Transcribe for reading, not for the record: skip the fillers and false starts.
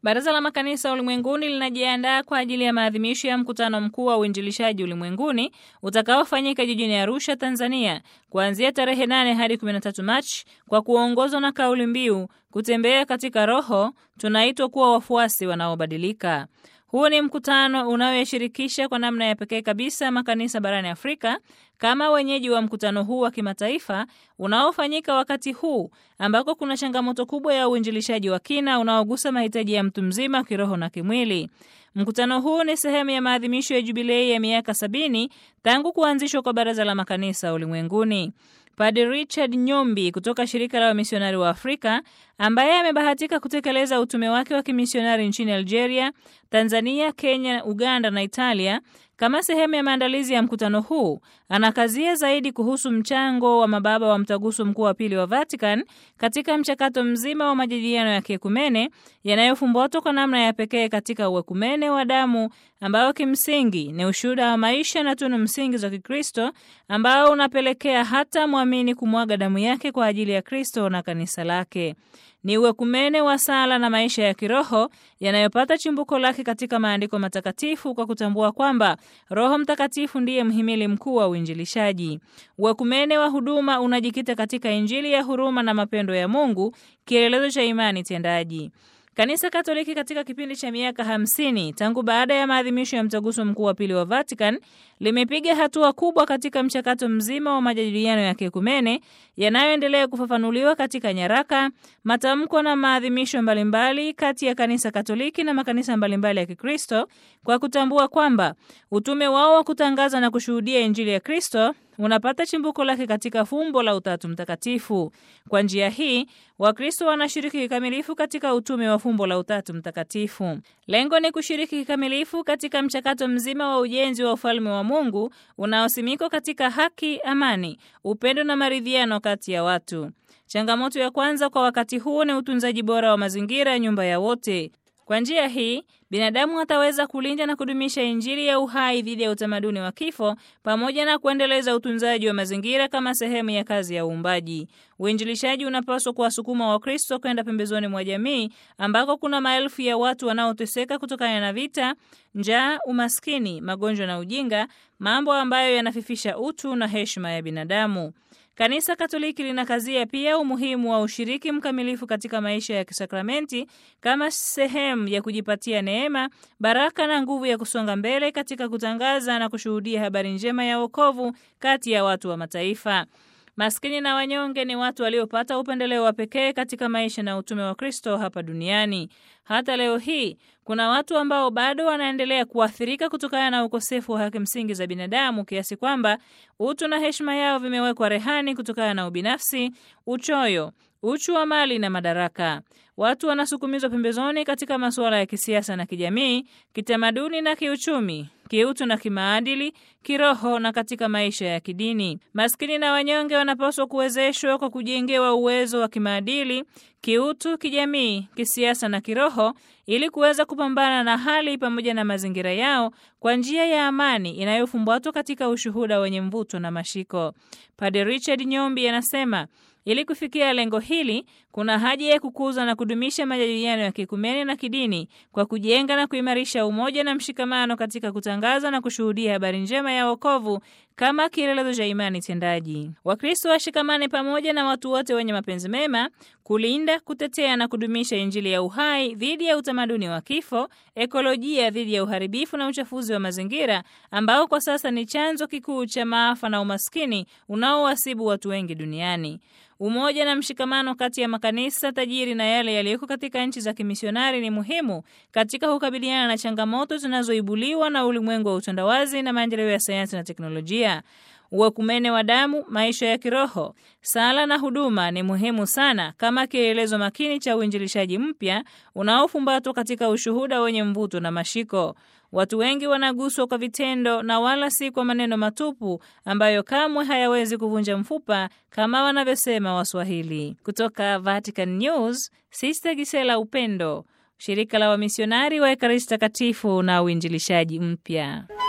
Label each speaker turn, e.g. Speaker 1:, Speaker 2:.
Speaker 1: Baraza la Makanisa Ulimwenguni linajiandaa kwa ajili ya maadhimisho ya mkutano mkuu wa uinjilishaji ulimwenguni utakaofanyika jijini Arusha, Tanzania, kuanzia tarehe 8 hadi 13 Machi, kwa kuongozwa na kauli mbiu kutembea katika Roho, tunaitwa kuwa wafuasi wanaobadilika. Huu ni mkutano unaoyashirikisha kwa namna ya pekee kabisa makanisa barani Afrika kama wenyeji wa mkutano huu wa kimataifa unaofanyika wakati huu ambako kuna changamoto kubwa ya uinjilishaji wa kina unaogusa mahitaji ya mtu mzima kiroho na kimwili. Mkutano huu ni sehemu ya maadhimisho ya jubilei ya miaka 70 tangu kuanzishwa kwa Baraza la Makanisa Ulimwenguni. Padre Richard Nyombi kutoka Shirika la Wamisionari wa Afrika, ambaye amebahatika kutekeleza utume wake wa kimisionari nchini Algeria, Tanzania, Kenya, Uganda na Italia, kama sehemu ya maandalizi ya mkutano huu, anakazia zaidi kuhusu mchango wa mababa wa Mtaguso Mkuu wa Pili wa Vatican katika mchakato mzima wa majadiliano ya kiekumene yanayofumbatwa kwa namna ya pekee katika uekumene wa damu, ambao kimsingi ni ushuhuda wa maisha na tunu msingi za Kikristo, ambao unapelekea hata muamini kumwaga damu yake kwa ajili ya Kristo na kanisa lake. Ni uekumene wa sala na maisha ya kiroho yanayopata chimbuko lake katika maandiko matakatifu, kwa kutambua kwamba Roho Mtakatifu ndiye mhimili mkuu wa uinjilishaji. Uekumene wa huduma unajikita katika Injili ya huruma na mapendo ya Mungu, kielelezo cha imani tendaji. Kanisa Katoliki katika kipindi cha miaka 50 tangu baada ya maadhimisho ya Mtaguso Mkuu wa Pili wa Vatican limepiga hatua kubwa katika mchakato mzima wa majadiliano ya kiekumene yanayoendelea kufafanuliwa katika nyaraka, matamko na maadhimisho mbalimbali kati ya Kanisa Katoliki na makanisa mbalimbali ya Kikristo, kwa kutambua kwamba utume wao wa kutangaza na kushuhudia Injili ya Kristo unapata chimbuko lake katika fumbo la Utatu Mtakatifu. Kwa njia hii, Wakristo wanashiriki kikamilifu katika utume wa fumbo la Utatu Mtakatifu. Lengo ni kushiriki kikamilifu katika mchakato mzima wa ujenzi wa ufalme wa Mungu unaosimikwa katika haki, amani, upendo na maridhiano kati ya watu. Changamoto ya kwanza kwa wakati huu ni utunzaji bora wa mazingira, nyumba ya wote. Kwa njia hii, binadamu ataweza kulinda na kudumisha Injili ya uhai dhidi ya utamaduni wa kifo, pamoja na kuendeleza utunzaji wa mazingira kama sehemu ya kazi ya uumbaji. Uinjilishaji unapaswa kuwasukuma Wakristo kwenda pembezoni mwa jamii ambako kuna maelfu ya watu wanaoteseka kutokana na vita, njaa, umaskini, magonjwa na ujinga, mambo ambayo yanafifisha utu na heshima ya binadamu. Kanisa Katoliki linakazia pia umuhimu wa ushiriki mkamilifu katika maisha ya kisakramenti kama sehemu ya kujipatia neema, baraka na nguvu ya kusonga mbele katika kutangaza na kushuhudia habari njema ya wokovu kati ya watu wa mataifa. Maskini na wanyonge ni watu waliopata upendeleo wa pekee katika maisha na utume wa Kristo hapa duniani. Hata leo hii kuna watu ambao bado wanaendelea kuathirika kutokana na ukosefu wa haki msingi za binadamu, kiasi kwamba utu na heshima yao vimewekwa rehani kutokana na ubinafsi, uchoyo, uchu wa mali na madaraka. Watu wanasukumizwa pembezoni katika masuala ya kisiasa na kijamii, kitamaduni na kiuchumi, kiutu na kimaadili, kiroho na katika maisha ya kidini. Maskini na wanyonge wanapaswa kuwezeshwa kwa kujengewa uwezo wa kimaadili, kiutu, kijamii, kisiasa na kiroho, ili kuweza kupambana na hali pamoja na mazingira yao kwa njia ya amani inayofumbatwa katika ushuhuda wenye mvuto na mashiko. Padre Richard Nyombi anasema, ili kufikia lengo hili, kuna haja ya kukuza na kudumisha majadiliano ya kiekumene na kidini kwa kujenga na kuimarisha umoja na mshikamano katika kutangaza na kushuhudia habari njema ya wokovu kama kielelezo cha imani tendaji. Wakristo washikamane pamoja na watu wote wenye mapenzi mema kulinda, kutetea na kudumisha Injili ya uhai dhidi ya utamaduni wa kifo, ekolojia dhidi ya uharibifu na uchafuzi wa mazingira ambao kwa sasa ni chanzo kikuu cha maafa na umaskini unaowasibu watu wengi duniani. Umoja na mshikamano kati ya makanisa tajiri na yale yaliyoko katika nchi za kimisionari ni muhimu katika kukabiliana na changamoto zinazoibuliwa na ulimwengu wa utandawazi na maendeleo ya sayansi na teknolojia. Uekumene wa damu, maisha ya kiroho, sala na huduma ni muhimu sana kama kielelezo makini cha uinjilishaji mpya unaofumbatwa katika ushuhuda wenye mvuto na mashiko. Watu wengi wanaguswa kwa vitendo na wala si kwa maneno matupu ambayo kamwe hayawezi kuvunja mfupa kama wanavyosema Waswahili. Kutoka Vatican News, Sister Gisela Upendo, Shirika la Wamisionari wa Ekaristi Takatifu na Uinjilishaji Mpya.